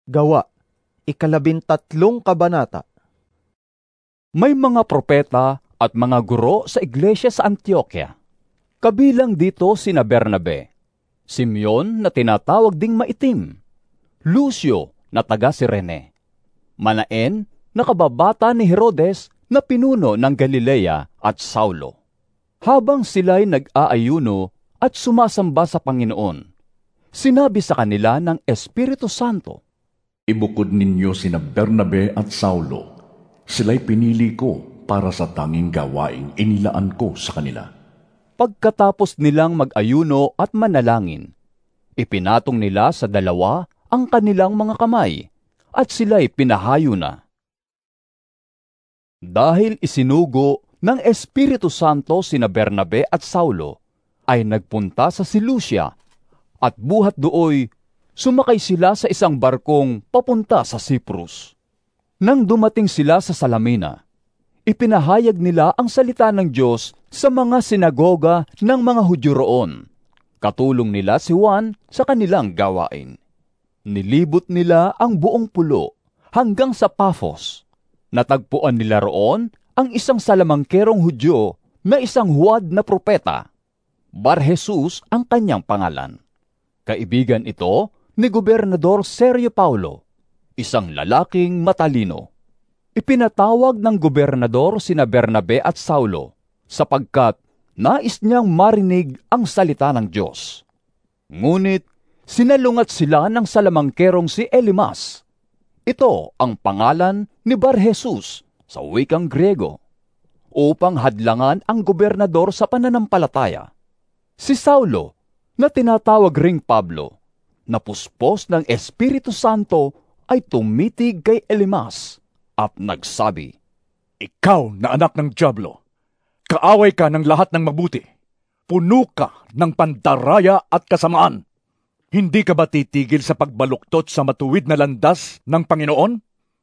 Gawa, 13 kabanata. May mga propeta at mga guro sa iglesia sa Antioquia. Kabilang dito sina Bernabe, Simeon na tinatawag ding Maitim, Lucio na taga Cirene, Manaen na kababata ni Herodes na pinuno ng Galilea at Saulo. Habang sila'y nag-aayuno at sumasamba sa Panginoon, sinabi sa kanila ng Espiritu Santo, "Ibukod ninyo sina Bernabe at Saulo. Sila'y pinili ko para sa tanging gawaing inilaan ko sa kanila." Pagkatapos nilang mag-ayuno at manalangin, ipinatong nila sa dalawa ang kanilang mga kamay at sila'y pinahayo na. Dahil isinugo ng Espiritu Santo sina Bernabe at Saulo, ay nagpunta sa Seleucia at buhat dooy sumakay sila sa isang barkong papunta sa Cyprus. Nang dumating sila sa Salamina, ipinahayag nila ang salita ng Diyos sa mga sinagoga ng mga Hudyo roon. Katulong nila si Juan sa kanilang gawain. Nilibot nila ang buong pulo hanggang sa Paphos. Natagpuan nila roon ang isang salamangkerong Hudyo na isang huwad na propeta. Bar-Jesus ang kanyang pangalan. Kaibigan ito ni Gobernador Sergio Paulo, isang lalaking matalino. Ipinatawag ng gobernador sina Bernabe at Saulo sapagkat nais niyang marinig ang salita ng Diyos. Ngunit sinalungat sila ng salamangkerong si Elimas. Ito ang pangalan ni Bar-Jesus sa wikang Griego, upang hadlangan ang gobernador sa pananampalataya. Si Saulo, na tinatawag ring Pablo, napuspos ng Espiritu Santo, ay tumitig kay Elimas at nagsabi, "Ikaw na anak ng dyablo, kaaway ka ng lahat ng mabuti. Puno ka ng pandaraya at kasamaan. Hindi ka ba titigil sa pagbaluktot sa matuwid na landas ng Panginoon?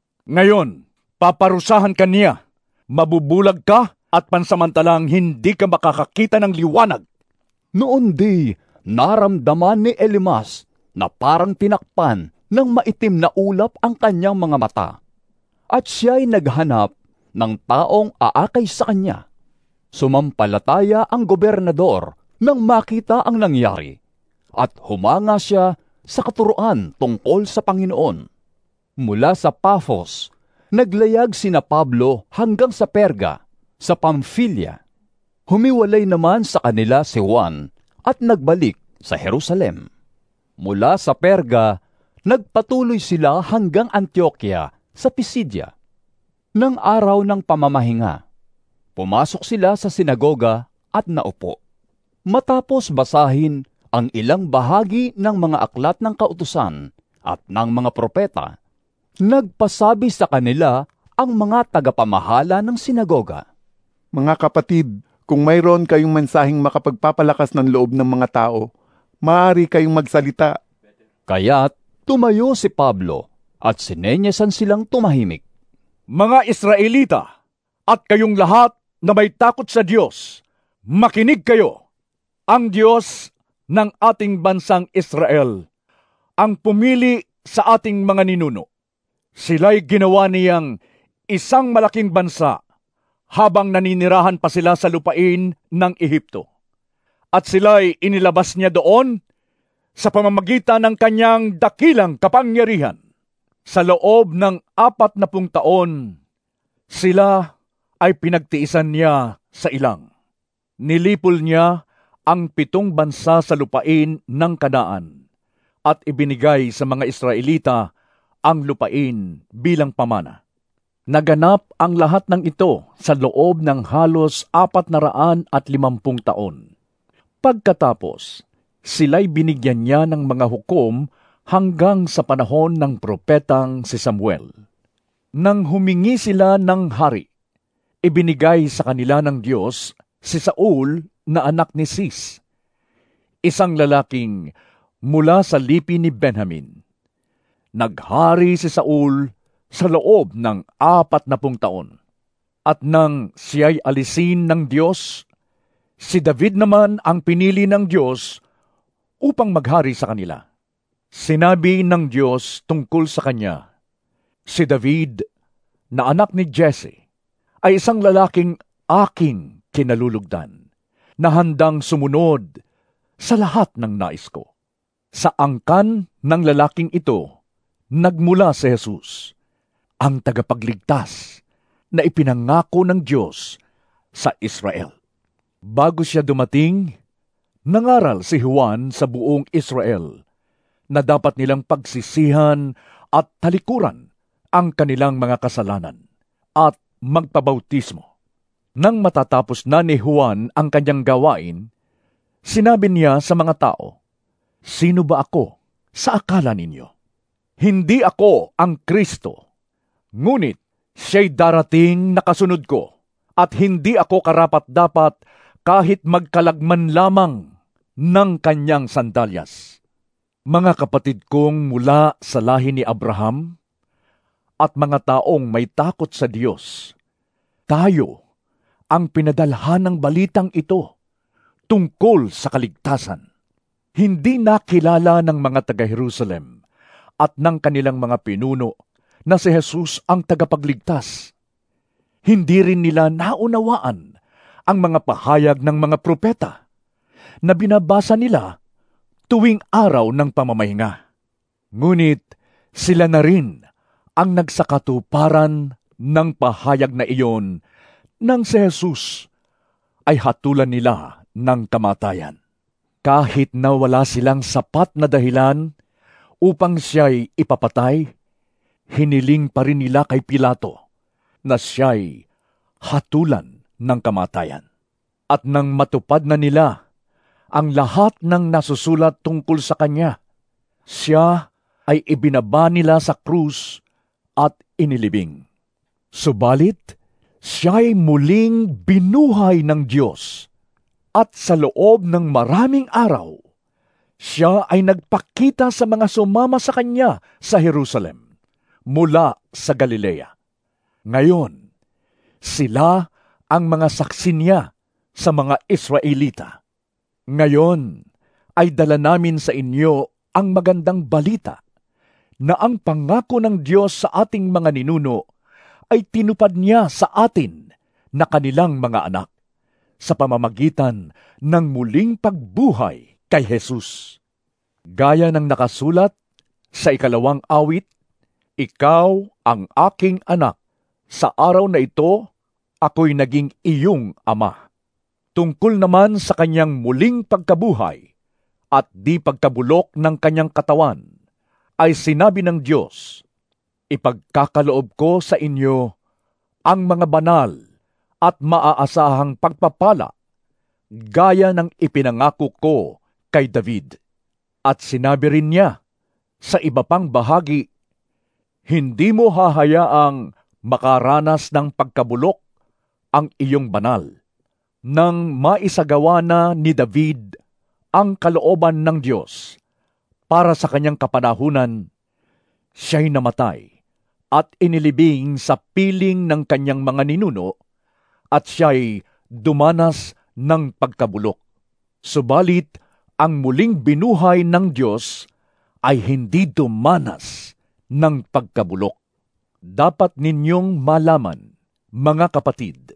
Ngayon, paparusahan ka niya. Mabubulag ka at pansamantalang hindi ka makakakita ng liwanag." Noon di, naramdaman ni Elimas na parang tinakpan ng maitim na ulap ang kanyang mga mata. At siya'y naghanap ng taong aakay sa kanya. Sumampalataya ang gobernador nang makita ang nangyari, at humanga siya sa katuruan tungkol sa Panginoon. Mula sa Paphos, naglayag sina Pablo hanggang sa Perga, sa Pamphylia. Humiwalay naman sa kanila si Juan at nagbalik sa Jerusalem. Mula sa Perga, nagpatuloy sila hanggang Antioquia sa Pisidia. Nang araw ng pamamahinga, pumasok sila sa sinagoga at naupo. Matapos basahin ang ilang bahagi ng mga aklat ng kautusan at ng mga propeta, nagpasabi sa kanila ang mga tagapamahala ng sinagoga. "Mga kapatid, kung mayroon kayong mensaheng makapagpapalakas ng loob ng mga tao, maaari kayong magsalita." Kaya't tumayo si Pablo at sinenyasan silang tumahimik. "Mga Israelita, at kayong lahat na may takot sa Diyos, makinig kayo. Ang Diyos ng ating bansang Israel ang pumili sa ating mga ninuno. Sila'y ginawa niyang isang malaking bansa habang naninirahan pa sila sa lupain ng Ehipto. At sila'y inilabas niya doon sa pamamagitan ng kanyang dakilang kapangyarihan. Sa loob ng 40 taon, sila ay pinagtiisan niya sa ilang. Nilipol niya ang 7 bansa sa lupain ng Kanaan at ibinigay sa mga Israelita ang lupain bilang pamana. Naganap ang lahat ng ito sa loob ng halos 450 taon. Pagkatapos, sila'y binigyan niya ng mga hukom hanggang sa panahon ng propetang si Samuel. Nang humingi sila ng hari, ibinigay sa kanila ng Diyos si Saul na anak ni Cis, isang lalaking mula sa lipi ni Benjamin. Naghari si Saul sa loob ng 40 taon. At nang siya'y alisin ng Diyos, si David naman ang pinili ng Diyos upang maghari sa kanila. Sinabi ng Diyos tungkol sa kanya, si David, na anak ni Jesse, ay isang lalaking aking kinalulugdan, na handang sumunod sa lahat ng nais ko. Sa angkan ng lalaking ito, nagmula si Jesus, ang tagapagligtas na ipinangako ng Diyos sa Israel. Bago siya dumating, nangaral si Juan sa buong Israel na dapat nilang pagsisihan at talikuran ang kanilang mga kasalanan at magpabautismo. Nang matatapos na ni Juan ang kanyang gawain, sinabi niya sa mga tao, "Sino ba ako sa akala ninyo? Hindi ako ang Kristo, ngunit siya'y darating na kasunod ko, at hindi ako karapat-dapat kahit magkalagman lamang ng kanyang sandalyas." Mga kapatid kong mula sa lahi ni Abraham at mga taong may takot sa Diyos, tayo ang pinadalhan ng balitang ito tungkol sa kaligtasan. Hindi nakilala ng mga taga-Jerusalem at ng kanilang mga pinuno na si Jesus ang tagapagligtas. Hindi rin nila naunawaan ang mga pahayag ng mga propeta na binabasa nila tuwing araw ng pamamahinga. Ngunit sila na rin ang nagsakatuparan ng pahayag na iyon nang si Jesus ay hatulan nila ng kamatayan. Kahit na wala silang sapat na dahilan upang siya'y ipapatay, hiniling pa rin nila kay Pilato na siya'y hatulan ng kamatayan. At nang matupad na nila ang lahat ng nasusulat tungkol sa kanya, siya ay ibinaba nila sa krus at inilibing. Subalit, siya'y muling binuhay ng Diyos, at sa loob ng maraming araw, siya ay nagpakita sa mga sumama sa kanya sa Jerusalem, mula sa Galilea. Ngayon, sila ang mga saksi niya sa mga Israelita. Ngayon ay dala namin sa inyo ang magandang balita na ang pangako ng Diyos sa ating mga ninuno ay tinupad niya sa atin na kanilang mga anak sa pamamagitan ng muling pagbuhay kay Jesus. Gaya ng nakasulat sa 2 awit, "Ikaw ang aking anak, sa araw na ito ako'y naging iyong ama." Tungkol naman sa kanyang muling pagkabuhay at di pagkabulok ng kanyang katawan, ay sinabi ng Diyos, "Ipagkakaloob ko sa inyo ang mga banal at maaasahang pagpapala, gaya ng ipinangako ko kay David." At sinabi rin niya sa iba pang bahagi, "Hindi mo hahayaang makaranas ng pagkabulok ang iyong banal." Nang maisagawa na ni David ang kalooban ng Diyos para sa kanyang kapanahunan, siya'y namatay at inilibing sa piling ng kanyang mga ninuno, at siya'y dumanas ng pagkabulok. Subalit, ang muling binuhay ng Diyos ay hindi dumanas ng pagkabulok. Dapat ninyong malaman, mga kapatid,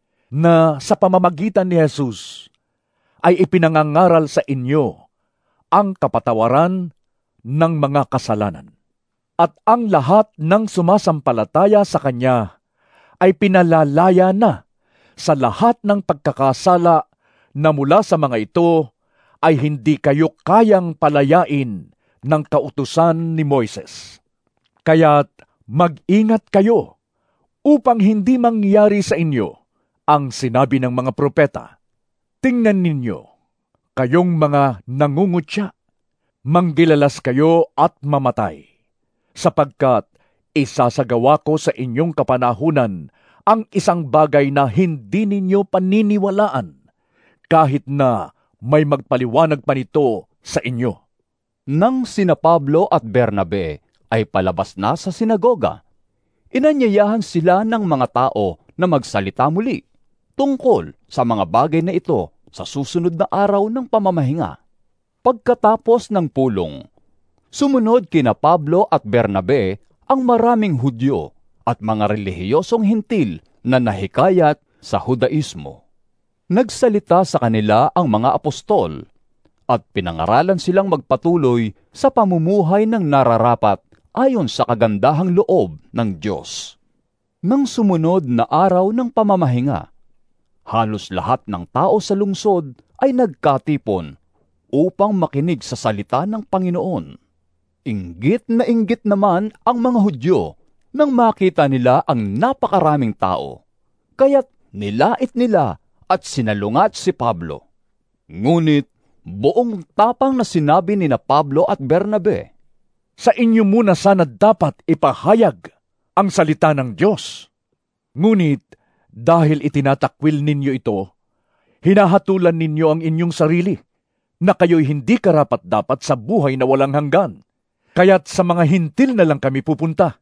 na sa pamamagitan ni Jesus ay ipinangangaral sa inyo ang kapatawaran ng mga kasalanan. At ang lahat ng sumasampalataya sa Kanya ay pinalalaya na sa lahat ng pagkakasala na mula sa mga ito ay hindi kayo kayang palayain ng kautusan ni Moises. Kaya't mag-ingat kayo upang hindi mangyari sa inyo ang sinabi ng mga propeta, "Tingnan ninyo, kayong mga nangungutya, manggilalas kayo at mamatay, sapagkat isasagawa ko sa inyong kapanahunan ang isang bagay na hindi ninyo paniniwalaan, kahit na may magpaliwanag pa nito sa inyo." Nang sina Pablo at Bernabe ay palabas na sa sinagoga, inanyayahan sila ng mga tao na magsalita muli tungkol sa mga bagay na ito sa susunod na araw ng pamamahinga. Pagkatapos ng pulong, Sumunod kina Pablo at Bernabe ang maraming Hudyo at mga relihiyosong hintil na nahikayat sa Hudaismo. Nagsalita sa kanila ang mga apostol at pinangaralan silang magpatuloy sa pamumuhay ng nararapat ayon sa kagandahang loob ng Diyos. Nang sumunod na araw ng pamamahinga, halos lahat ng tao sa lungsod ay nagkatipon upang makinig sa salita ng Panginoon. Inggit na inggit naman ang mga Hudyo nang makita nila ang napakaraming tao. Kaya't nilait nila at sinalungat si Pablo. Ngunit buong tapang na sinabi ni Pablo at Bernabe, Sa inyo muna sana dapat ipahayag ang salita ng Diyos. Ngunit dahil itinatakwil ninyo ito, hinahatulan ninyo ang inyong sarili na kayo'y hindi karapat-dapat sa buhay na walang hanggan. Kaya't sa mga hintil na lang kami pupunta.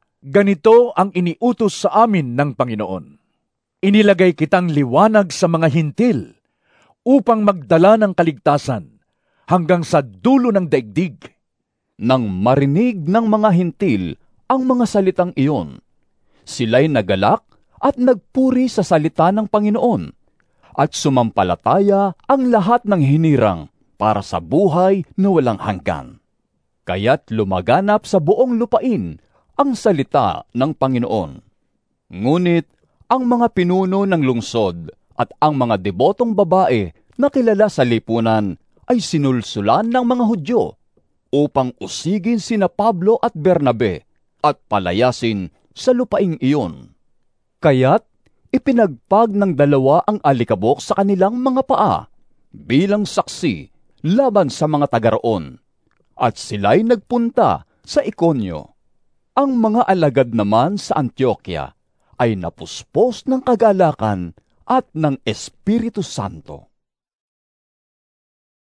Ganito ang iniutos sa amin ng Panginoon. Inilagay kitang liwanag sa mga hintil upang magdala ng kaligtasan hanggang sa dulo ng daigdig. Nang marinig ng mga hintil ang mga salitang iyon, sila'y nagalak at nagpuri sa salita ng Panginoon at sumampalataya ang lahat ng hinirang para sa buhay na walang hanggan. Kaya't lumaganap sa buong lupain ang salita ng Panginoon. Ngunit ang mga pinuno ng lungsod at ang mga debotong babae na kilala sa lipunan ay sinulsulan ng mga Hudyo upang usigin sina Pablo at Bernabe at palayasin sa lupaing iyon. Kaya't ipinagpag ng dalawa ang alikabok sa kanilang mga paa bilang saksi laban sa mga taga-roon, at sila'y nagpunta sa Ikonyo. Ang mga alagad naman sa Antioquia ay napuspos ng kagalakan at ng Espiritu Santo.